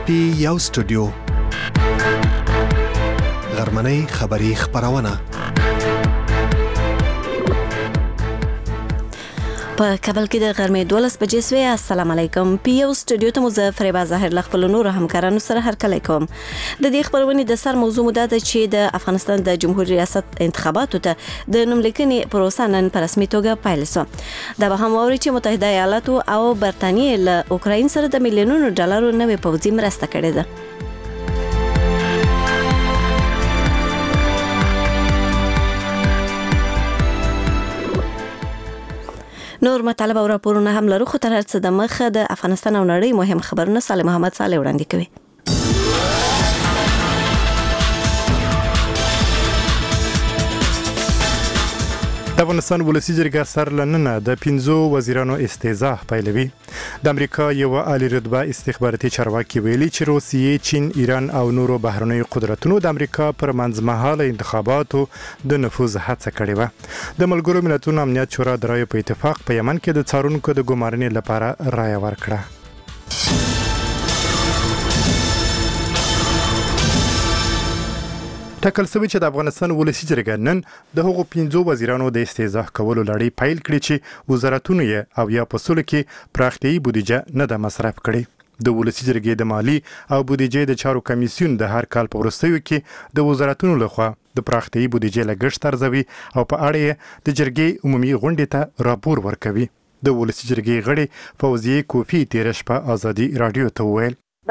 یو سټوډیو غرمنۍ خبری خبرونه په کابل کې د غرمې 12 بجې سوی. السلام علیکم. پی یو سټوډیو ته مو فریبا ظاهر له خپل نور همکارانو سره هرکلی کوم. د دې خبرونې د سر موضوع مو ده چې د افغانستان د جمهوریت ریاست انتخاباتو ته د نوملیکنې پروسه نن په رسمي توګه پیل شوه. دا به هم واوري چې متحده ایالاتو او برتانیې له اوکراین سره د میلیونونو ډالرو نوې پوځي مرسته کړې ده. نور مطالب او راپورونه هم لرو، خو تر هر څه د مخه د افغانستان او نړۍ مهم خبرونه صالح محمد صالح وړاندې کوي. د افغانستان ولسی جرګه سر لننه د 15 وزیرانو استعزاء پیلوي. د امریکا یو عالی رتبه استخباراتي چارواکي ویلي چې روسیې، چین، ایران او نورو بهرنیو قدرتونو د امریکا پر منځمهاله انتخاباتو د نفوذ هڅه کړې وه. د ملګرو ملتونو امنیت شورا د رایو په اتفاق په یمن کې د څارونکو د ګمارنې لپاره رایه ورکړه. ټاکل شوی چې د افغانستان ولسی جرګه نن د هغو 15 وزیرانو د استعزاء کولو لړۍ پیل کړي چې وزارتونو یې او یا په سلو کې پراختیايي بودیجه نه ده مصرف کړي. د ولسی جرګې د مالی او بودیجې د چارو کمیسیون د هر کال په وروستیو کې د وزارتونو لخوا د پراختیايي بودیجې لګښت ارزوي او په اړه یې د جرګې عمومي غونډې ته راپور ورکوي. د ولسی جرګې غړي فوزیه کوفی تیر شپه ازادي رادیو ته وویل په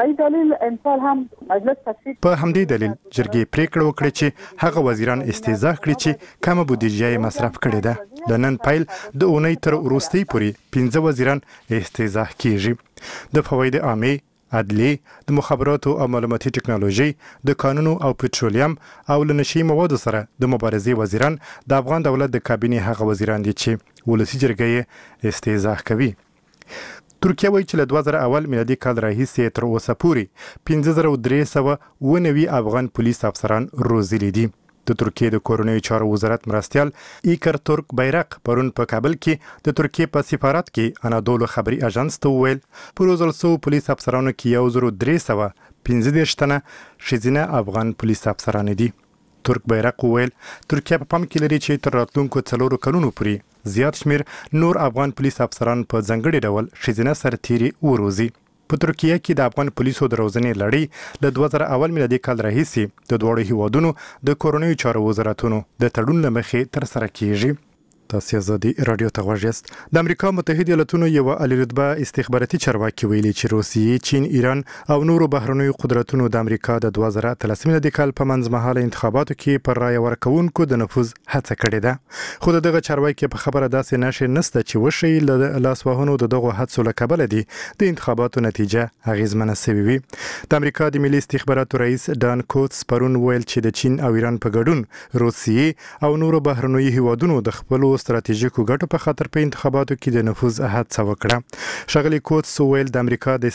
همدې دلیل جرګې پریکړه وکړه چې هغه وزیران استعزاء کړي چې کمه بودیجه یې مصرف کړې ده. د نن پیل د اونۍ تر وروستۍ پورې 15 وزیران استعزاء کیږي. د فواید عامه، عدلیې، د مخابراتو او معلوماتي ټکنالوژي، د قانونو او پټرولیم او لنشي موادو سره د مبارزې وزیران د افغان دولت د کابینې هغه وزیران دي چې ولسی جرګې استعزاء کوي. ترکیه وایي چې له 2001 میلادي کال راهیسې تر اوسه پورې 5390 افغان پولیس افسران روزلي دي. د ترکیه د کورنیو چارو وزارت مرستیال ایکر ترک بیرق پرون په کابل کې د ترکیه په سفارت کې انادولو خبري اژانس ته وویل په روزل سو پولیس افسرانو کې 1315 تنه ښځینه افغان پولیس افسران دي. ترک بیرق وویل ترکیه په پام کې لري چې تر راتلونکو 4 کلونو پورې زیات شمیر نور افغان پولیس افسران په ځانګړي ډول ښځینه سرتیري وروزي. په ترکیه کې د افغان پولیسو د روزنې لړۍ له 2001 میلادي کال راهیسې د دوړو هیوادونو د کورنیو چارو وزارتونو د تړون له مخې تر سره کیږي. تاسو ازادي رادیو ته غوږ یاست. د امریکا متحده ایالاتونو یو عالی رتبه استخباراتي چارواکي ویلي چې روسیې، چین، ایران او نورو بهرنیو قدرتونو د امریکا د 2013 میلادي کال په منځمهاله انتخاباتو کې پر رایه ورکوونکو د نفوذ هڅه کړې ده. خو دغه چارواکي په خبره داسې نشي نسته چې وشي له لاسوهنو د دغه حادثو له کبله دي د انتخاباتو نتیجه اغیزمنه شوې وي. د امریکا د ملي استخباراتو رئیس ډان کوتس پرون ویل چې د چین او ایران په ګډون روسیې او نورو بهرنیو هیوادونو د خپلو ستراتیژیکو ګټو په خاطر په انتخاباتو کې د نفوذ هڅه وکړه. ښاغلي کوتس ویل د امریکا د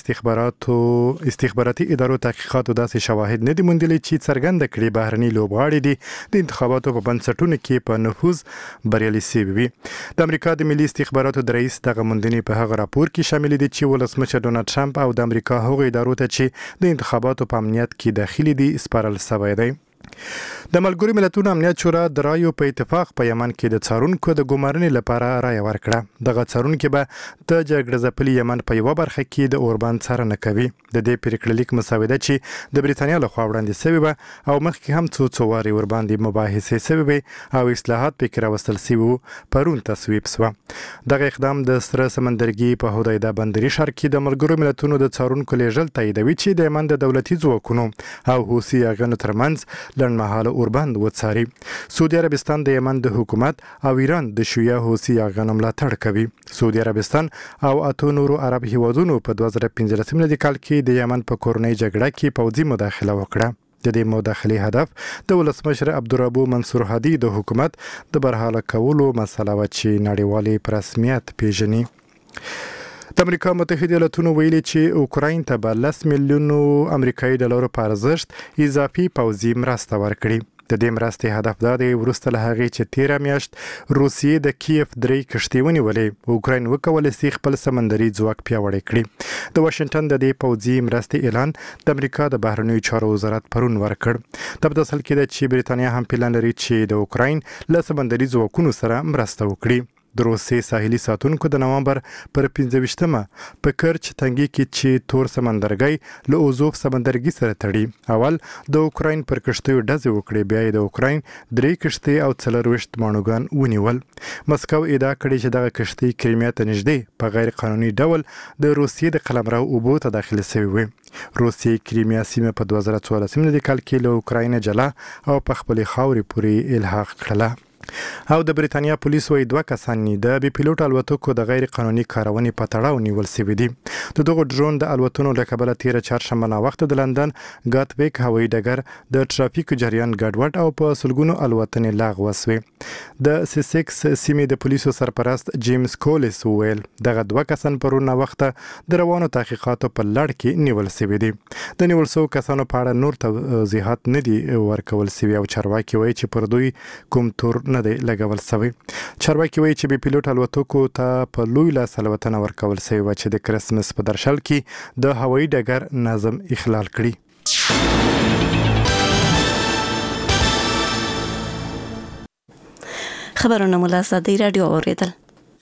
استخباراتي ادارو تحقیقاتو داسې شواهد نه دي موندلي چې څرګنده کړي بهرني لوبغاړي دي د انتخاباتو په بنسټونو کې په نفوذ بریالي شوي وي. د امریکا د ملي استخباراتو د رئیس دغه موندنې په هغه راپور کې شامل دي چې ولسمشر ډونالد ټرمپ او د امریکا هغو ادارو ته چې د انتخاباتو په امنیت کې داخلي دي سپارل شوی دی. د ملګرو ملتونو امنیت شورا د رایو په اتفاق په یمن کې د څارونکو د ګمارنې لپاره رایه ورکړه. دغه څارونکي به د جګړه ځپلي یمن په یوه برخه کې د اوربان څارنه کوي. د دې پریکړه لیک مسوده چې د برېټانیا لخوا وړاندې شوې وه او مخکې هم څو وارې ورباندې مباحثې شوې وې او اصلاحات پکې راوستل شوي وو پرون تصویب شوه. دغه اقدام د سره سمندرګي په هدایده بندري ښار کې د ملګرو ملتونو د څارونکو لیږل تاییدوي چې د یمن د دولتي ځواکونو او حوثي اغانو ترمنځ لنډمهاله اوربند وڅاري. سعودي عربستان د یمن د حکومت او ایران د شیعه حوثي اغانو ملاتړ کوي. سعودي عربستان او اتو نورو عرب هیوادونو په 2015 میلادي کال کې د یمن په کورنۍ جګړه کې پوځي مداخله وکړه. د دې مداخلې هدف د ولسمشر عبدالربو منصور هادي د حکومت د برحاله کولو مسله و چې نړیوالې په رسمیت پیژني. د امریکا متحده ایالاتونو ویلي چې اوکراین ته به 10 میلیونو امریکایي ډالرو په ارزښت اضافي پوځي مرسته ورکړي. د دې مرستې هدف دا دی وروسته له هغې چې 13 میاشت روسیې د کیف 3 کشتۍ ونیولې اوکراین وکولای شي خپل سمندري ځواک پیاوړی کړي د واشنگټن د دې پوځي مرستې اعلان د امریکا د بهرنیو چارو وزارت پرون ورکړ د په اصل کې د چې بریتانیا هم پلان لري چې د اوکراین له سمندري ځواکونو سره مرسته وکړي د روسیې ساحلي ساتونکو د نوامبر پر 15مه په کرچ تنګي کې چې تور سمندرګي له اوزوف سمندرګي سره تړي اول د اوکراین پر کشتیو ډزې وکړې بیا د اوکراین 3 کشتۍ او 24 مانوګان ونیول مسکو ادعا کړې چې دغه کشتۍ کریمیا ته نږدې په غیر قانوني ډول د روسیې د قلمرو اوبو ته داخله شوې وې روسیې کریمیا سیمه په 2014 کال کې له اوکراین جلا او په خپل خاورې پورې الحاق کړله او د بریتانیا پولیس وایي 2 کسان د بي پيلوټ الوتکو د غیر قانوني کارونې په تړاو نیول شوي دي د دغه ډرون د الوتنو له کبله 13 چهارشنبه نا وخت د لندن ګاتویک هوایي ډګر د ټرافیک جریان ګډوډ او په سلګونو الوتنې لغوه شوې د سیسکس سیمې د پولیسو سرپرست جیمز کولیس ویل دغه 2 کسان پرون نا وخت د روانو تحقیقاتو په لړ کې نیول شوي دي د نیول شوو کسانو په اړه نور توضیحات نه دي ورکول شوي او چارواکي وایي چې پر دوی کوم تور نه دی لګول شوی چارواکي وایي چې بي پيلوټ الوتکو ته په لوی لاس الوتنه ورکول شوی و چې د کرسمس په درشل کې د هوایي ډګر نظم اخلال کړي خبرونه مولا صدی رادیو اوریدل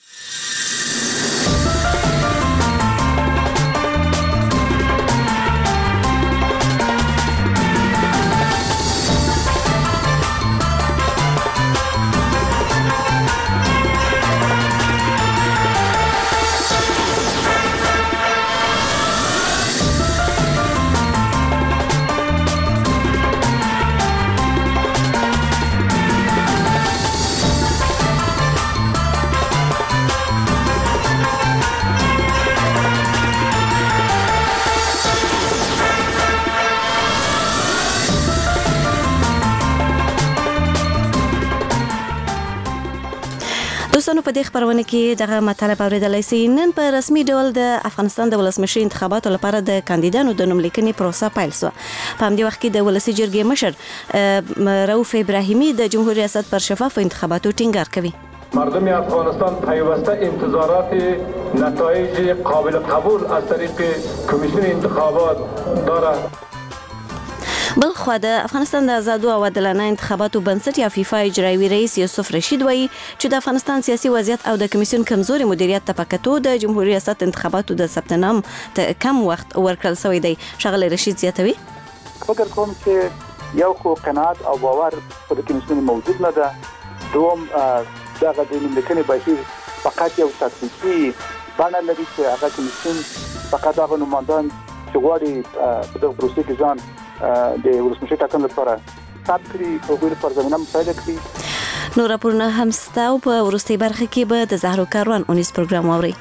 دوستانو په دې خبرونه کې دغه مطلب اوریدلای شئ نن په رسمي ډول د افغانستان د ولسمشر انتخاباتو لپاره د کاندیدانو د نوم لیکنې پروسه پیل شو په همدې وخت کې د ولسی جرګې مشر رؤف ابراهیمی د جمهوریت ریاست پر شفاف انتخاباتو ټینګار کوي مردم افغانستان پیوسته انتظارات نتایج قابل قبول از طریق کمیسیون انتخابات دارد بل خو د افغانستان د آزادو او عادلانه انتخاباتو بنسټ یا فیفا اجرایي رئیس یوسف رشید وایي چې د افغانستان سیاسي وضعیت او د کمیسیون کمزوري مدیریت ته پکتو د جمهوریت ریاست انتخاباتو د ثبت نام ته کم وخت ورکړل شوی دی شغله رشید زیاتوي فکر کوم چې یو خو قناعت او باور په کمیسیون موجود نه ده دوم دغه د لیکنې بهیر فقط یو تاکتیکي بڼه لري چې هغه کمیسیون فقط هغه نمایندان چې غواړي په دغه پروسې کې ځان د ولسمشر ټاکنې لپاره ثبت کړي او غوړي پر زمينه مساعده کړي نور راپورونه هم ستاسو په ورستۍ برخه کې به د زهرو کاروان اونیس پروګرام اوري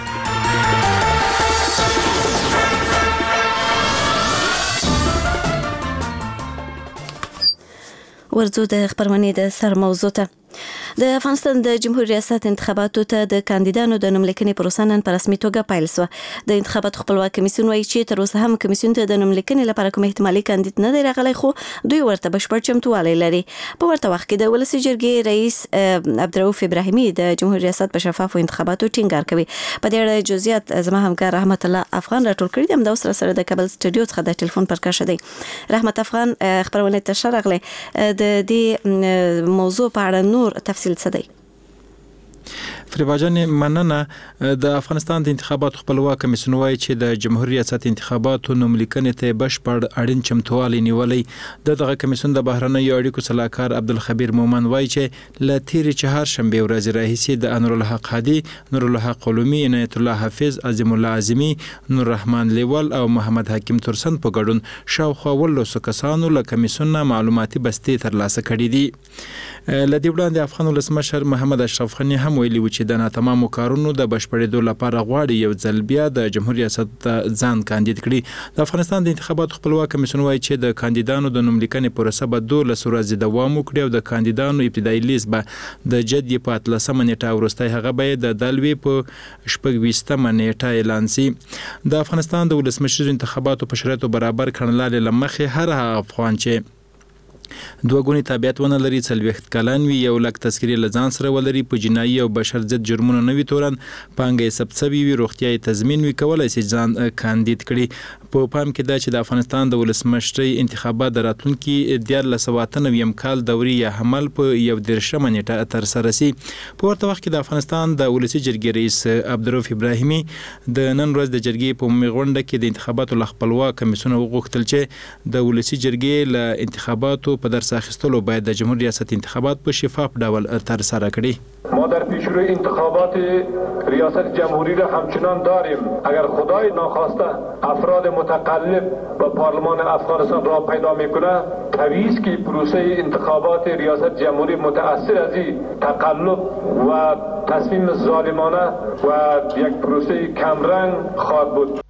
ورځو د خبرونه د سر موضوع ته د افغانستان د جمهوریت ریاست انتخاباتو ته د کاندیدانو د نوم لیکنې پروسه نن په رسمي توګه پیل شوه د انتخاباتو خپلواک کمیسیون وایي چې تر اوسه هم کمیسیون ته د نوم لیکنې لپاره کوم احتمالي کاندید نه دی راغلی خو دوی ورته بشپړ چمتووالی لري په ورته وخت کې د ولسی جرګې رئیس عبدالرؤف ابراهیمی د جمهوریت ریاست په شفافو انتخاباتو ټینګار کوي په دې اړه جزئیات زما همکار رحمت الله افغان راټول کړي دي همدا سره د کابل سټوډیو څخه د ټلیفون پر کار شدی رحمت افغان خبرونه تشرغله د دې موضوع په اړه نور تفصیل څه دی فریباجان مننه د افغانستان د انتخاباتو خپلواک کمیسیون وايي چې د جمهوریت ریاست انتخاباتو نوم لیکنې ته بشپړ اړین چمتووالی نیولی دغه کمیسیون د بهرنیو اړیکو صلاحکار عبدالخبیر مومن وايي چې ل تیرې چهارشنبه ورځ راهیسې د انور الحق هادي نور الحق قلومی عنایت الله حافظ عظیم الله اعظمي نور رحمان لیول او محمد حکیم ترسن په ګډون شاوخوا ولسو کسانو له کمیسیون معلوماتي بستې ترلاسه کړې دي لدی وړاندې افغان ولسمشر محمد اشرف غنی هم ویلي و چې د ناتمامو کارونو د بشپړېدو لپاره غواړي یو ځل بیا د جمهوریت ریاست ځان کاندید کړي د افغانستان د انتخاباتو خپلواک کمیسیون وايي چې د کاندیدانو د نوم لیکنې پروسه به 12 ورځې دوام وکړي او د کاندیدانو ابتدایي لیست به د جدي په 13 نیټه وروسته هغه به د دلوي په 26 نیټه اعلان شي د افغانستان د ولسمشر انتخاباتو په شرایطو برابر کړنلارې لمخې هر افغان چې دوه ګونی تابعیت ونه لري، 40 کلن وي، 1 لک تذکرې له ځان سره ولري، په جنایي او بشر ضد جرمونو نه وي تورن، پانګه ثبت شوی وي، روغتیايي تضمین وي، کولای شي ځان کاندید کړي. په پام کې دا چې د افغانستان د ولسمشرۍ انتخابات د راتلونکي 1498 کال دوري یا حمل په 11 نیټه تر سره شي. په ورته وخت کې د افغانستان د ولسی جرګې رئیس عبدالرؤف ابراهیمي د نن ورځ د جرګې په عمومي غونډه کې د انتخاباتو له خپلواک کمیسیون وغوښتل چې د ولسی جرګې له انتخاباتو په درس اخیستلو باید د جمهوریت ریاست انتخابات په شفاف ډول تر سره کړي. ما در پیشروی انتخابات ریاست جمهوری را همچنان داریم. اگر خدای ناخواسته افراد متقلب به پارلمان افغانستان راه پیدا میکنه، طبیعی است که پروسه انتخابات ریاست جمهوری متأثر از این تقلب و تصمیم ظالمانه و یک پروسه کمرنگ خواهد بود.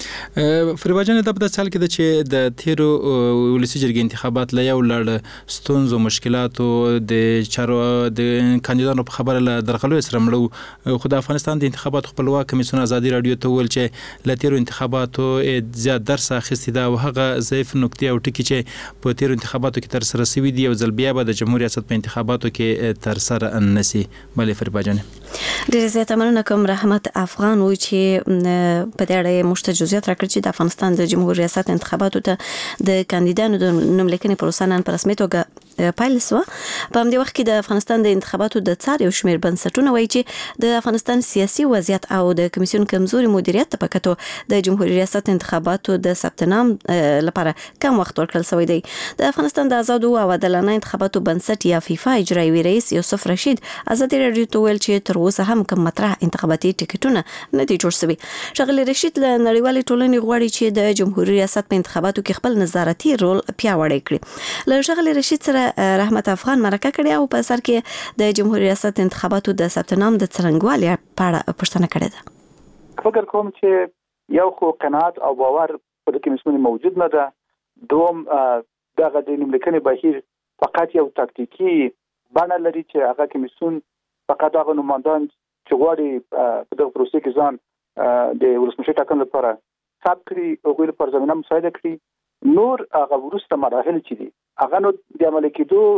فریبا جان، دا په داسې حال کې ده چې د تیرو ولسي جرګې انتخابات له یو لړ ستونزو مشکلاتو د چارو د کاندیدانو په خبره له درغلو سره مړو، خو د افغانستان د انتخاباتو خپلواک کمیسیون ازادي رادیو ته وویل چې له تیرو انتخاباتو زیات درس اخیستی ده او هغه ضعیف نکتې او ټکي چې په تیرو انتخاباتو کې تر سره شوي دي یو ځل بیا به د جمهوریت ریاست په انتخاباتو کې تر سره نشي. بلې فریبا جان، ډېر زیات مننه کوم. رحمت افغان وایي چې په دې اړه موږ جزئیات راکړي چې د افغانستان د جمهوریت ریاست انتخاباتو ته د کاندیدانو د نوملیکنې پروسه نن په رسمي توګه پیل شوه. په همدې وخت کې د افغانستان د انتخاباتو د څار یو شمېر بنسټونه وایي چې د افغانستان سیاسي وضعیت او د کمیسیون کمزوري مدیریت ته په کتو د جمهوریت ریاست انتخاباتو د ثبت نام لپاره کم وخت ورکړل شوی دی. د افغانستان د آزادو او عادلانه انتخاباتو بنسټ یا فیفا اجرایي رئیس یوسف رشید ازادي رادیو ته ویل چې تر اوسه هم کوم مطرح انتخاباتي ټیکټونه نه دي جوړ شوي. ښاغلی رشید له نړیوالې ټولنې غواړي چې د جمهوریت ریاست په انتخاباتو کې خپل نظارتي رول پیاوړی کړي. له ښاغلی رشید سره رحمت افغان مرکه کړې او په سر کې د جمهوریت ریاست انتخاباتو د ثبت نام د څرنګوالي په اړه پوښتنه کړې ده. فکر کوم چې یو خو قناعت او باور په کمیسیون موجود نه ده. دوم دغه د نوملیکنې بهیر فقط یو تاکتیکي بڼه لري چې هغه کمیسیون فقط هغه نمایندان چې غواړي په دغه پروسې کې ځان د ولسمشر ټاکنې لپاره ثبت کړي او غوښتل پر زمينه مساعده کړي. نور هغه وروسته مراحل چې دي هغه نو د عمل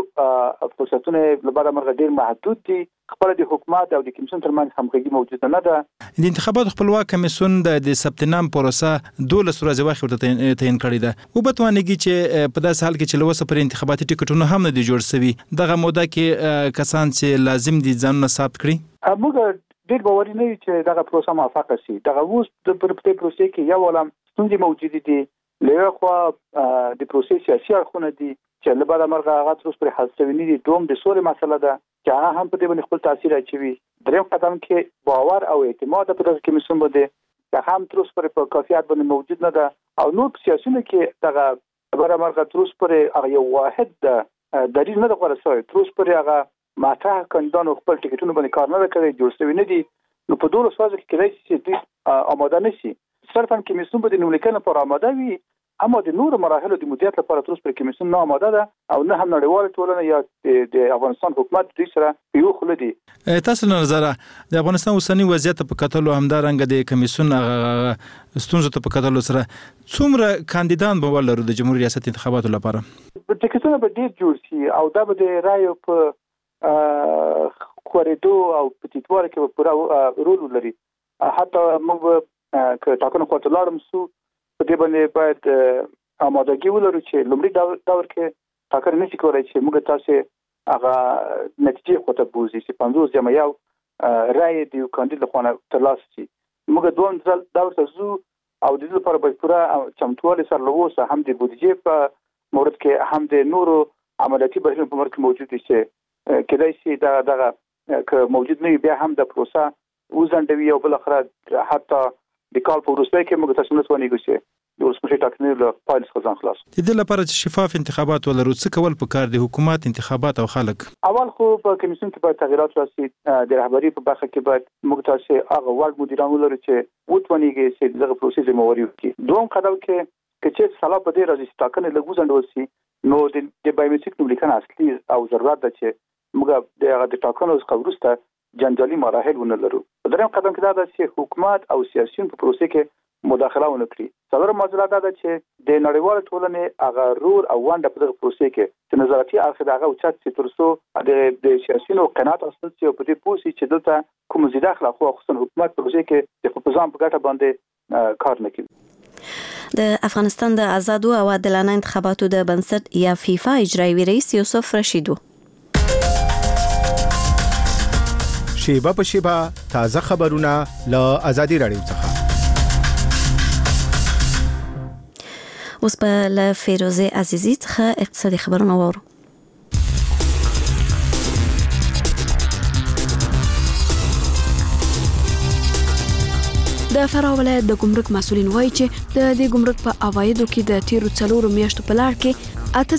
کېدو فرصتونه لپاره مرغه ډیر محدود دي. خپل د حکومت او د کمیسیون ترمنځ همغږي موجوده نه ده. د انتخاباتو خپلواک کمیسیون د ثبت نام پروسه 12 ورځې وخت ورته تعین کړی ده. او په توانګي چې په داسې حال کې چې لوسه پر انتخاباتي ټیکټونه هم نه دي جوړ شوي، دغه موده کې کسان چې لازم دي ځانونه ثبت کړي. موږ ډیر باوري نه یو چې دغه پروسه موفقه شي. دغه اوس د پروسې کې یو ولم ستونزې موجود دي. له خوا د پروسې سیاسي اړخونه دي چې لبا د مرغه هغه تر اوسه پر حل شوی نه دي. دوم د سولې مسله ده چې هغه هم په دې باندې خپل تاثیر اچوي. دریم قدم کې باور او اعتماد په دغه کمیسیون باندې چې هم تر اوسه پر کافیات باندې موجود نه ده او نور سیاسيونه کې دغه لبا مرغه تر اوسه پر یو واحد دلیل نه ده غوړ شوی. تر اوسه پر هغه ماته کاندیدانو خپل ټیکټونه باندې کار نه کوي، جوړ شوی نه دي. نو په 12 ورځو کې کېدای شي چې آماده نشي. صرفا کمیسیون به د نوملیکنې پر آماده وي، اما د نور مراحل د مدیریت لپاره تر اوسه پر کمیسیون نه آماده ده او نه هم نړیواله ټولنه یا د افغانستان حکومت دوی سره یو خل دي. تاسو نظر د افغانستان اوسنی وضعیت په کتلو همدارنګه د کمیسیون ستونزو ته په کتلو سره څومره کاندیدان به ولرو د جمهوریت ریاست انتخاباتو لپاره؟ ټیکټونه به ډیر جوړ شي او دا به د رایو په کوریدو او پټیټوار کې پوره رول ولري. حتی موږ که ټاکنو کوته لاړم سو په دې باندې باید آمادګي ولرو چې لومړی دور کې ټاکنه نشي کولای چې موږ تاسو هغه نتیجې کوته بوزي چې 50 جمع یو رای دی کاندید لخوا ترلاسه شي. موږ دوم دور ته زو او د دې لپاره باید پوره چمتووالی سره لوسه هم د بودیجې په مورد کې هم د نورو عملیاتي بهیرونو په مورد کې موجود دي چې کېدای شي دغه که موجود نه بیا هم د پروسه وزندوي او بل اخر حتی د کال په وروسته کې موږ تاسو نه ونیږو چې د ولسمشر ټاکنې له پایل څخه ځان خلاص. د دې لپاره چې شفاف انتخابات ولرو څه کول پکار دي؟ حکومت، انتخابات او خلک. اول خو په کمیسیون کې باید تغیرات راسي. د رهبری په برخه کې باید موږ تاسو هغه وړ مدیران ولرو چې وټونیږي چې دغه پروسې ذمہواری وکړي. دوم قدم کې چې سلا په دې راځي ټاکنې له ګوزندول شي نو د بایومټریک نوملیکنه اصلي او ضرورت ده چې موږ د ټاکنو څخه وروسته جنجالي مراحل ونه لرو. دریم قدم کې دا ده چې حکومت او سیاسيون په پروسې کې مداخله ونه کړي. څلورم مسله دا ده چې د نړیوال ټولنې هغه رول او ونډه په دغه پروسې کې چې نظارتي اړخ د هغه اوچت سي ترڅو د سیاسيونو قناعت حاصل شي او په دې پوه شي چې دلته کوم زیاده اخلاق او خصوصا حکومت پروسې کې د خپلځان په ګټه باندې کار نه کوي. د افغانستان د آزادو او عادلانه انتخاباتو د بنسټ یا فیفا اجرایي رئیس یوسف رشیدو شیبه په شیبه تازه خبرونه له آزادي رادیو څخه. اوس په ل فیروزه عزیزی څخه اقتصادي خبرونه وورو. د فراه ولایت د ګمرک مسولین وایي چې د دې ګمرک په عوایدو کې د تیرو 4 میاشتو په لړ کې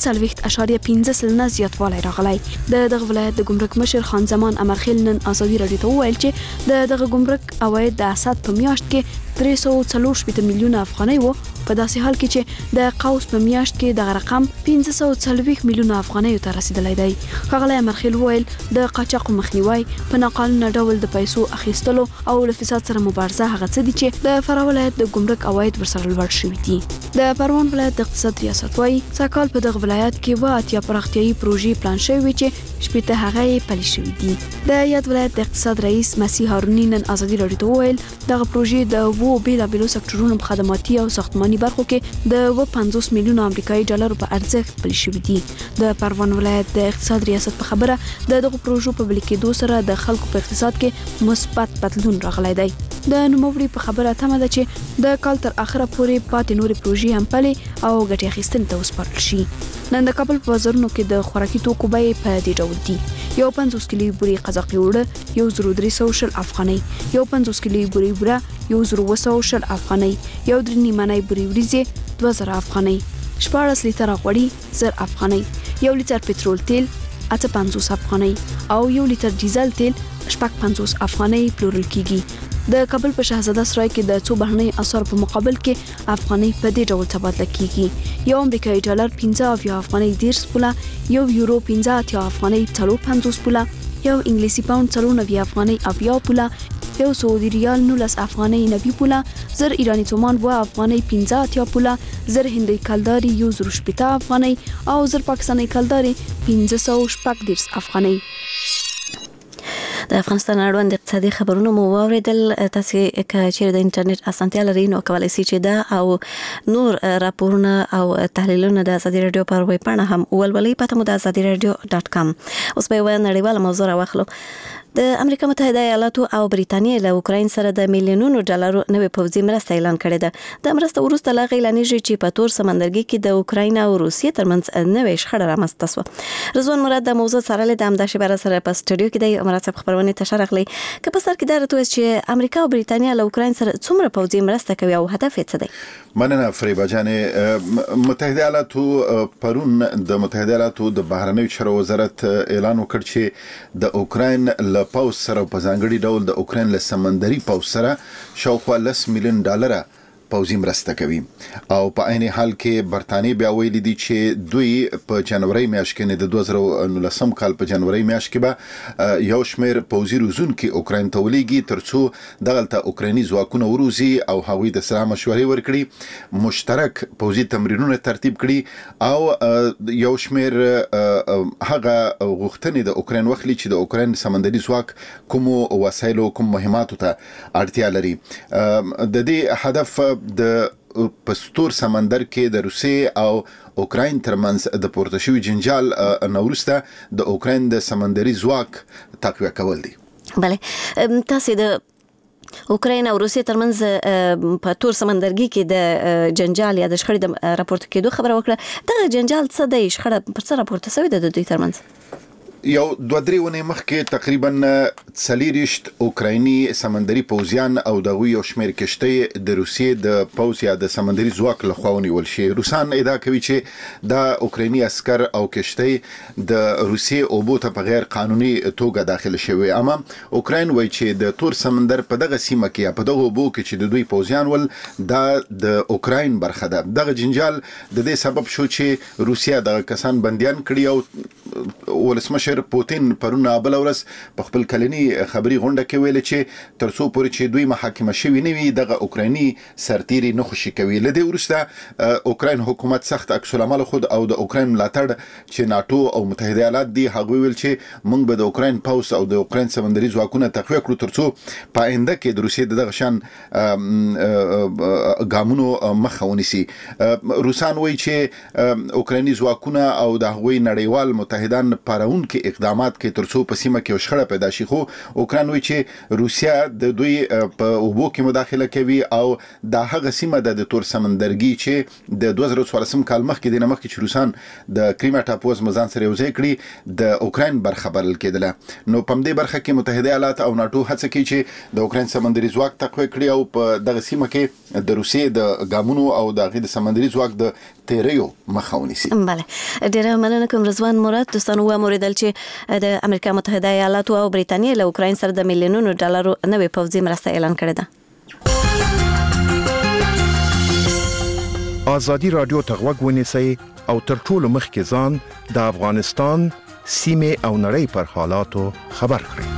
8.15 سلنه زیاتوالی راغلی. د دغه ولایت د ګمرک مشر خان زمان امرخیل نن آزادي رادیو ته وویل چې د دغه ګمرک عواید د اسد په میاشت کې 340 میلیونه افغانۍ وو، په داسې حال کې چې د قوس په میاشت کې دغه رقم 540 میلیونه افغانۍ ته رسیدلی دی. ښاغلی امرخیل وویل د قاچاق مخنیوي، په ناقانونه ډول د پیسو اخیستلو او له فساد سره مبارزه هغه څه دي چې د فراه ولایت د ګمرک عواید ورسره لوړ شوي دي. د پروان ولایت د اقتصاد ریاست وایي سږکال په دغه ولایت کې 80 پراختیايي پروژې پلان شوي چې شپږ هغه یې پلي شوي دي. د یاد ولایت د اقتصاد رئیس مسیح هارونی نن آزادي رادیو ته وویل دغه پروژې د بیلابیلو سکتورونو په خدماتي او ساختماني برخو کې د 50 میلیونه امریکایي ډالرو په ارزښت پلي شوي دي. د پروان ولایت د اقتصاد ریاست په خبره د دغه پروژو په پلي کېدو سره د خلکو په اقتصاد کې مثبت بدلون راغلی دی. د نوموړي په خبره تمه ده چې د کال تر اخره پورې پاتې نورې پروژې هم پلي او ګټې اخیستنې ته وسپارل شي. نن د کابل په بازارونو کې د خوراکي توکو بیې په دې ډول دي: یو 50 کیلو بوري قزاقي اوړه 1300 افغانۍ، یو 50 کیلو بوري بوره 1200 افغانۍ، یو 3 نیمانای بوري وریځې 2000 افغانۍ، 14 لیتره غوړي 1000 افغانۍ، یو لیتر پټرول تیل 850 افغانۍ او یو لیتر ډیزل تیل 55 افغانۍ پلورل کیږي. د کابل په شاهزاده سرای کې د څو بهرنۍ اسعار په مقابل کې افغانۍ په دې ډول تبادله کیږي: یو امریکایي ډالر 15 افغانۍ 10 پوله، یو یورو 15 افغانۍ 50 پوله، یو انګلیسي پاوند 94 افغانۍ 90 پوله، یو سعودي ریال 19 افغانۍ 90 پوله، 1000 ایرانی تومان 2 افغانۍ 15 پوله، 1000 هندۍ کلداري 180 افغانۍ او 1000 پاکستاني کلداري 540 افغانۍ. د افغانستان اړوند اقتصادي خبرونه مو واوریدل. تاسو چې د انټرنیټ اسانتیا لرئ نو کولای شئ چې دا او نور راپورونه او تحلیلونه د آزادي رادیو پر ویب پاڼه هم ولولئ. پته مو د azadiradio.com. اوس به یو نړیواله موضوع راوخلو. د امریکا متحده ایالاتو او بریتانیا له اوکراین سره د میلیونونو ډالرو نوې پوځي مرسته اعلان کړې ده. د مرسته وروسته لا اعلانېږي چې په تور سمندرګي کې د اوکراین او روسیې ترمنځ نوې شخړه رامنځته شوه. رضوان مراد د موضوع سره د همدا شبره سره په سټوډیو کې دی. مراد صاحب خبرونه ته شرح لري که په سر کې دا راته چې امریکا او بریتانیا له اوکراین سره څومره پوځي مرسته کوي او هدف یې څه دی؟ مننه فریبا جانې. متحده ایالاتو پرون د متحده ایالاتو د بهرنیو چارو وزارت اعلان وکړ چې د اوکراین له پوځ سره په ځانګړي ډول د اوکراین له سمندري پوځ سره شاوخوا 10 میلیون ډالر پوځي مرسته کوي او په عین حال کې برتانیې بیا ویلي دي چې دوی په جنوري میاشت کې نه د 2019 کال په جنوري میاشت کې به یو شمېر پوځي روزونکي اوکراین ته ولېږي ترڅو دغلته اوکرایني ځواکونه وروزي او هغوی د سره مشورې ورکړي، مشترک پوځي تمرینونه ترتیب کړي او یو شمېر هغه غوښتنې د اوکراین وخلي چې د اوکراین سمندري ځواک کوم وسایلو کوم مهماتو ته اړتیا لري. د دې هدف د پستور سمندر کې د روسیې او اوکراین ترمنځ د پورته شوی جنجال نورسته د اوکراین د سمندري ځواک تقویه کول دي. بله، تاسو د اوکراین او روسیې ترمنځ په تور سمندرګي کې د جنجال یا د شخړې د راپورته کېدو خبره وکړه. دغه جنجال څه دی؟ شخړه پر څه راپورته شوې ده د دوی ترمنځ؟ یو 2-3 ونې مخکې تقریبا 40 اوکرایني سمندري پوځیان او دغه یو شمېر کشتۍ د روسیې د پوځ یا د سمندري ځواک لخوا ونیول شي. روسان ادعا کوي چې دا اوکرایني عسكر او کشتۍ د روسیې اوبو ته په غیر قانوني توګه داخل شوی، اما اوکراین وایي چې د تور سمندر په دغه سیمه کې یا په دغه اوبو کې چې د دوی پوځیان ول دا د اوکراین برخه ده. دغه جنجال د دې سبب شو چې روسیا دغه کسان بنديان کړي او ولسمشر ولسمشر پوتین پرون بل ورځ په خپل کلنی خبري غونډه کې ویل چې ترڅو پورې چې دوی محاکمه شوی نه وي دغه اوکرایني سرتیري نه خوشي کوي. لدې ورسته اوکراین حکومت سخت عکس العمل خود او د اوکراین ملاتړ چې ناتو او متحده ایالات دي هغه ویل چې موږ به د اوکراین پوس او د اوکراین سمندري ځواکونه تقویه کړو ترڅو په آینده کې د روسیې دغه شان ګامونو مخه ونیسي. روسان وایي چې اوکرایني ځواکونه او د هغوی نړیوال متحدان پارون کې اقدامات کوي ترڅو په سیمه کې شخړه پیدا شي، خو اوکراین وایي چې روسیا د دوی په اوبو کې مداخله کوي او د هغه سیمه د تور سمندرګي چې د 2014 کال مخکې د نمخ چې روسان د کریمیا ټاپو مزان سره یوځای کړي د اوکراین برخه بلل کېدله. نو په دې برخه کې متحده ایالات او ناتو هڅه کوي چې د اوکراین سمندري ځواک تقویه کړي او په دغه سیمه کې د روسیې د ګامونو او د غي د سمندري ځواک د تیریو مخه ونیسي. بله ډیره مننه کوم رضوان مراد. دوستانو وموریدل چې د امریکا متحده ایالاتو او بریتانیا له اوکراین سره د میلیونونو ډالرو نوې پوځي مرسته اعلان کړې ده. ازادي رادیو ته غوږ ونیسئ او تر ټولو مخکې ځان د افغانستان سیمه او نړۍ پر حالاتو خبر کړئ.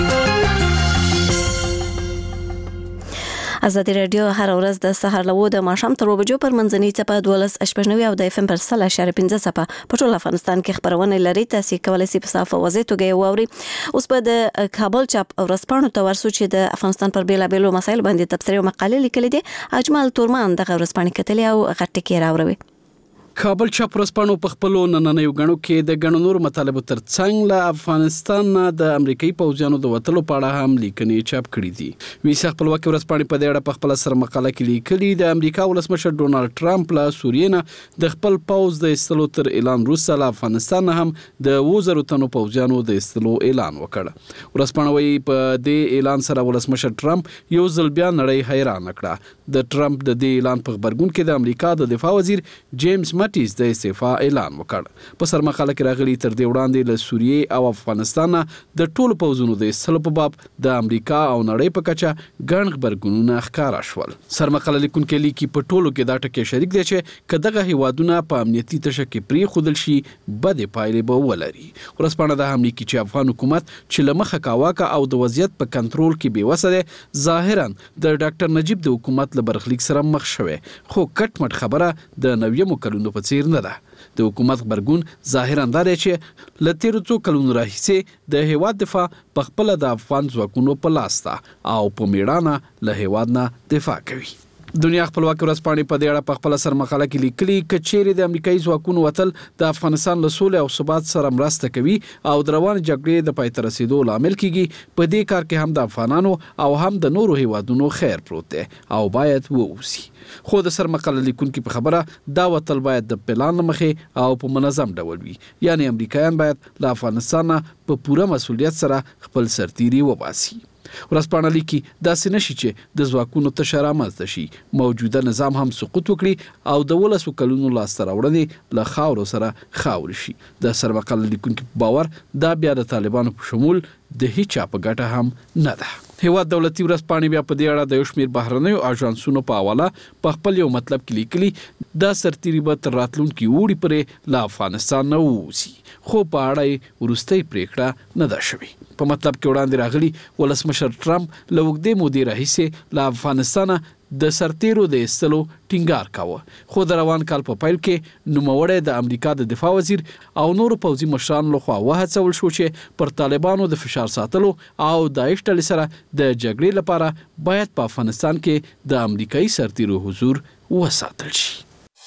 ازادي رادیو هر ورځ د سهار له 9 د ماښام تر 2 بجو پر منځنۍ څپه 12.9 او د FM پر 3.15 څپه په ټول افغانستان کې خبرونه لري. تاسو کولای شئ په صفه واضح توګه واوري. اوس په د کابل چاپ ورځپاڼو ته ورسو چې د افغانستان پر بیلابېلو مسایل باندې تبصرې او مقالې لیکلې دي. اجمل تورمان د ورځپاڼې کتلې او غټ کې راوړوي. کابل چاپ ورځپاڼو په خپلو نننیو غنو کې د غنو نور مطالبه ترڅنګ له افغانستان د امریکایي پوځیانو د وټلو په اړه هم لیکنې چاپ کړې دي. ویسه خپلواکي ورځپاڼې په دې اړه په خپل سره مقاله کې لیکلي د امریکا ولسمشر ډونالد ټرمپ له سوریې نه د خپل پوځ د ایستلو تر اعلان وروسته له افغانستان هم د 2000 تنو پوځیانو د ایستلو اعلان وکړ. ورځپاڼه وايي په دې اعلان سره ولسمشر ټرمپ یو ځل بیا نړۍ حیران کړه. د ټرمپ د دې اعلان په خبرګون کې د امریکا د دفاع وزیر جیمز مټیز د استعفا اعلان وکړ. په سر مقاله کې راغلي تر دې وړاندې له سوریې او افغانستان د ټولو پوځونو د ایستلو په باب د امریکا او نړۍ په کچه ګڼ خبرګونونه ښکارا شول. سر مقاله لیکونکي لیکي په ټولو کې دا ټکی شریک دي چې کداغه هیوادونه په امنیتي تشه کې پری خودل شي بد پایلې به ولري. ورسپانه د هم لیکي چې افغان حکومت چې لمخه کاواکه او د وضعیت په کنټرول کې بې وسه ظاهرا د ډاکټر نجیب د حکومت له برخلیک سره مخ شوه، خو کټ مټ خبره د نویمو کلونو په څیر نه ده. د حکومت خبرګون ظاهرا دا دی چې له تیرو څو کلونو راهیسې د هیواد دفاع په خپل د افغان ځواکونو په لاس ده او په میړانه له هیواد نه دفاع کوي. دنیا خپلواکي ورځپاڼې په دې اړه په خپل سر مقاله کې لیکلي کچېری د امریکایي ځواکونو وتل د افغانستان له سولې او ثبات سره مرسته کوي او د روان جګړې د پای ته رسیدو لامل کیږي. په دې کار کې هم د افغانانو او هم د نورو هیوادونو خیر پروت دی او باید ووسی. خو د سر مقاله لیکونکي په خبره دا وتل باید د پلان مخې او په منظم ډول وي، یعنی امریکایان باید له افغانستان په پوره مسؤلیت سره خپل سرتیري وباسي. ورځپاڼه لیکي داسې نشي چې د ځواکونو تشه رامنځته شي، موجوده نظام هم سقوط وکړي او د 12 کلونو لاسته راوړنې له خاورو سره خاور شي. د سر مقاله لیکونکي باور دا بیا د طالبانو په شمول د هیچا په ګټه هم نه ده. هیواد دولتي ورځپاڼې بیا په دې اړه د یو شمېر بهرنیو اژانسونو په حواله په خپل یو مطلب کې لیکلي دا سرتیري به تر راتلونکي اوړي پورې له افغانستان نه ووځي، خو په اړه یې وروستۍ پریکړه نه ده شوې. په مطلب کې وړاندې راغلي ولسمشر ټرمپ له اوږدې مودې راهیسې له افغانستانه د سرتیرو د ایستلو ټینګار کاوه، خو د روان کال په پیل کې نوموړی د امریکا د دفاع وزیر او نورو پوځي مشرانو لخوا وهڅول شو چې پر طالبانو د فشار ساتلو او داعش ډلې سره د جګړې لپاره باید په افغانستان کې د امریکایي سرتیرو حضور وساتل شي.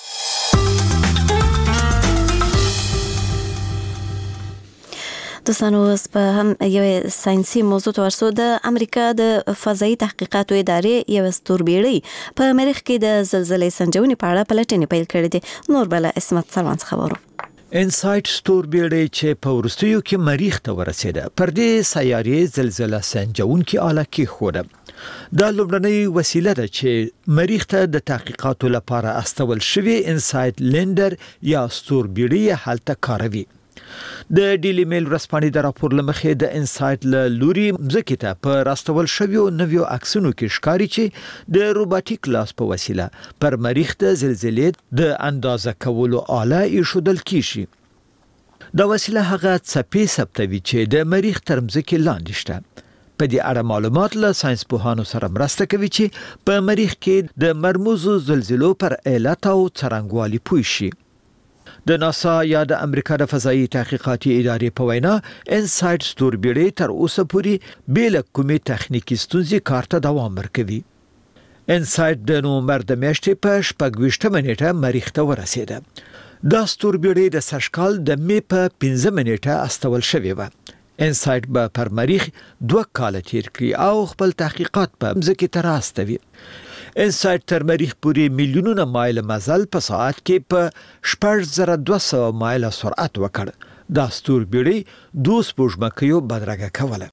دوستانو اوس په هم یو ساينسي موضوع ته ورسو. د امریکا د فضایي تحقیقاتو ادارې یو ستوربېړۍ په مریخ کې د زلزلې سنجونې په اړه پلټنې پیل کړې دي. نور بل اسمت سلمان خبرو. انسایټ ستوربېړۍ چې په وروستیو کې مریخ ته ورسېده پر دې سیارې زلزلہ سنجونکي آله کې خوده. دا لومړنۍ وسیله ده چې مریخ ته د تحقیقاتو لپاره استول شوی انسایټ لینډر یا ستوربېړۍ هلته کاروي. د ډیلی میل ورځپاڼې د راپور لمخې د انسایټ له لوري مځکې ته په راستول شویو نویو عکسونو کې ښکاري چې د روباټیک لاس په وسیله پر مریخ د زلزلې د اندازه کولو آله ایښودل کیږي. دا وسیله هغه څپې ثبتوي چې د مریخ تر ځمکې لاندې شته. په دې اړه معلومات له ساينس پوهانو سره مرسته کوي چې په مریخ کې د مرموزو زلزلو پر علت او څرنګوالي پوه شي. د ناسا یا د امریکا د فضایي تحقیقاتي ادارې په وینا انسایټ ستوربیړۍ تر اوسه پورې بې له کومې تخنیکي ستونزې کار ته دوام ورکوي. انسایټ د نومبر د میاشتې په 26 نیټه مریخ ته ورسېده. دا ستوربیړۍ د سږکال د می په 15 نیټه استول شوې وه. انسایټ به پر مریخ 2 کاله تیر کړي او خپل تحقیقات په ځمکې ته راستوي. انسایټ تر مریخ پورې میلیونونه مایل مزل په ساعت کې په 6200 مایل سرعت وکړ. دا ستوربیړۍ 2 سپوږمکیو بدرګه کوله.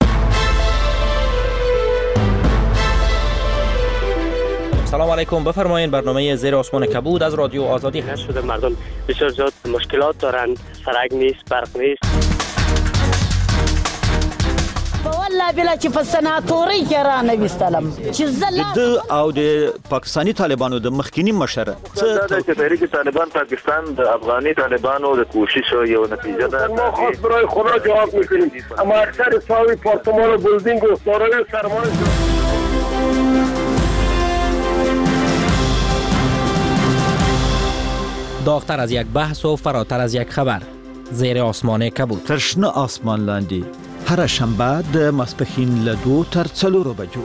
سلام علیکم، بفرمایید. برنامه زیر آسمان کبود از رادیو آزادی هست. شده مردم بسیار زیاد مشکلات دارند، سرک نیست، برق نیست. والله بلا چې په سناتوري کې را نه وستلم چې د او د پاکستانی طالبانو د مخکینی مشر دا چې تحریک طالبان پاکستان د افغاني طالبانو د کوشش یو نتیجه ده. ما خواست برای خدا جواب میکنیم، اما اکثر ساوی پارتمان و بلدینگ و سارای سرمایه داغتر از یک بحث و فراتر از یک خبر. زیر آسمان کبود. ترشنه آسمان لاندی. هر شنبه د ماسپښین له 2 تر 4 بجو.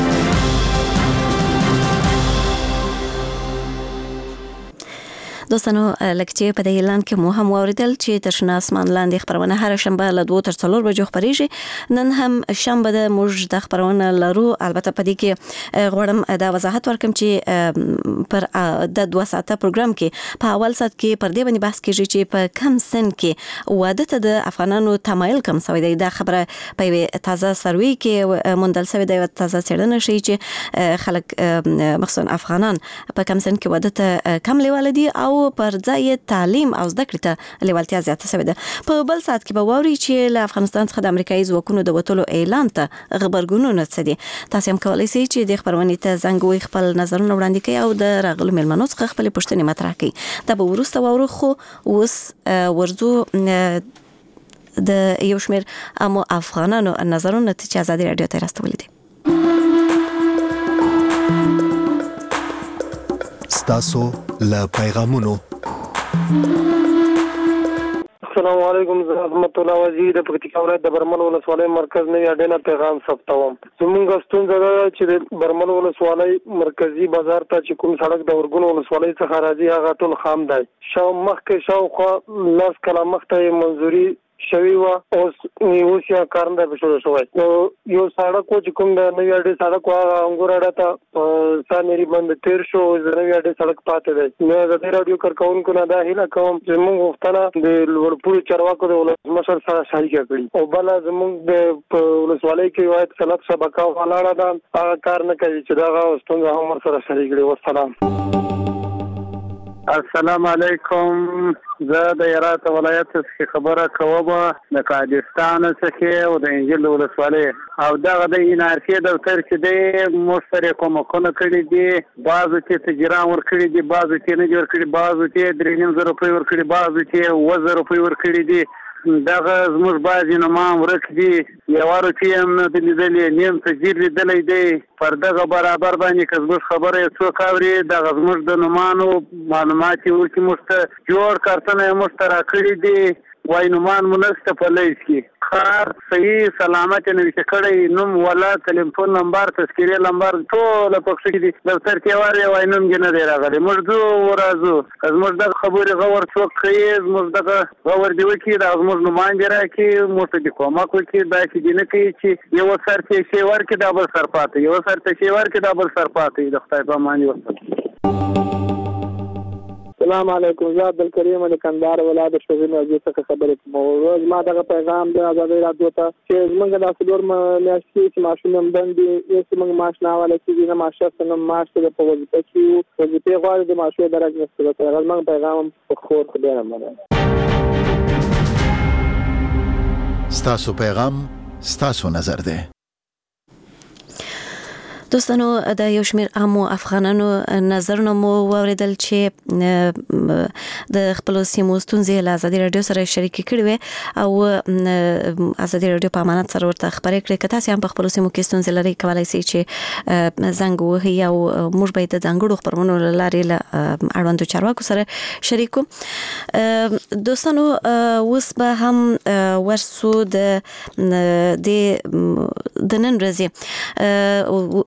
دوستانو لکه په دې اعلان کې مو هم واوریدل چې ترشنه اسمان لاندې خبرونه هر شنبه له 2 تر 4 بجو خبريږي. نن هم شنبه د موږ د خبرونه لرو. البته په دې کې غواړم دا وضاحت ورکم چې پر د 2 ساعته پروګرام کې په اول ساعت کې پر دې باندې بحث کیږي چې په کم سن کې واده ته د افغانانو تمایل کم شوی دی. دا خبره په تازه سروي کې موندل شوی دی. تازه څېړنه شي چې خلک مخصوصا افغانان په کم سن کې واده ته کم لیواله دي او پر ځای تعلیم او زده کړې ته لیوالتیا زیاته شوې ده. په بل ساعت کې به واوري چې له افغانستان څخه د امریکایي ځواکونو د وټولو اعلان ته خبرګونونه څه دي. تاسو هم کولای شئ چې د خبرونې ته زنګ وي خپل نظرونه وړاندې کړئ او د راغلو مېلمنو څخه خپل پوښتنې مطرح کړئ. دا به وروسته واورو. خو اوس ورځو د یو شمېر افغانانو نظرونه چې ازادي رادیو ته راستولي دي. ستاسو له پیغامونو. السلام علیکم، زه رحمت الله وزیر د پکتیکا ولایت د برمل ولسوالۍ مرکز نوی اډینا پیغام ثبتوم. زموږ ستونزه ده چې د برمل ولسوالۍ مرکزی بازار ته چې کوم سړک د ورګون ولسوالۍ څخه راځي هغه ټول خام دی. شاوخوا لاس کله مخته منځوري شوی و اوس یا کارنده به شروع شوی. یو سړک چې کوم د نوی اډې سړک هغه انګور اډه ته سانری بند تیر شو. د نوی اډې سړک پاتې دی. نو د رادیو کارکونکو نه دا هیله کوم چې موږ غوښتنه د لوړپوړي چارواکو د ولسمشر سره شریکه کړي او بل زموږ د ولسوالۍ کې واحد صنعت شبکه ولاړه ده هغه کار نه کوي چې دا ستونزه هم ورسره شریک کړي. والسلام. السلام علیکم، زه د هرات ولایت څخه خبره کوم د قادستان څخه او د انجیل ولسوالۍ او دغه د انارسي دفتر چې د مشترک کومکونه کړی دي. بعضو چې تجربه ور کړی دي، بعضو چې نه جوړ کړی، بعضو چې 3,000 روپۍ ور کړی، بعضو چې 1000 روپۍ ور کړی دي. دغه زموږ بعضې نومان ورک دي. یوارو چې هم نه دي لیدلې، نیم تجیر لیدلی دی. پر دغه برابر باندې که زموږ خبره یې څوک اوري دغه زموږ د نومانو معلومات یې ورکړي، موږ ته جوړ کارتونه یې موږ ته راکړي دي. وای نومان مو نشته په لیست کې. کار صحیح سلامت یې نوشته کړی، نوم ولا ټلیفون نمبر تذکیرې نمبر ټول پکښې دي. دفتر کې وارې وای نوم یې نه دی راغلی. موږ ځو ورځو که زموږ دغه خبرې غور څوک کوي زموږ دغه غور دې وکړي، دغه زموږ نومان دې راکړي، موږ ته دې کومک وکړي. داسې دې نه کوي چې یو سر ته شی ورکړي دا بل سر پاتې، یو سر ته شی ورکړي دا بل سر پاتې. د خدای په امان دې وساتي. السلام علیکم، زه عبدالکریم د کندهار ولایت شوزین وزیر څخه خبرې کوم. ما دغه پیغام د ازادي رادیو ته چې موږ د څلور میاشتې چې ماشوم باندې یو موږ معاش نه والا چې نه معاش څنګه معاش د په وظیفه کې وظیفه غواړي د معاش درجه نشته. دا موږ پیغام خو خبره مده. ستاسو پیغام ستاسو نظر ده. دوستانو د یو شمېر عامو افغانانو نظرونه مو واوریدل چې د خپل سیمو ستونزې له ازادي رادیو سره شریک کړي وي او ازادي رادیو په امانت سره ورته خبرې کړې. که تاسو هم په خپل سیمو کې ستونزې لرئ کولای شئ چې زنګ وهئ او موږ به د ځانګړو خبرونو له لارې له اړوندو چارواکو سره شریک کوو. دوستانو اوس به هم ورسو د نن ورځې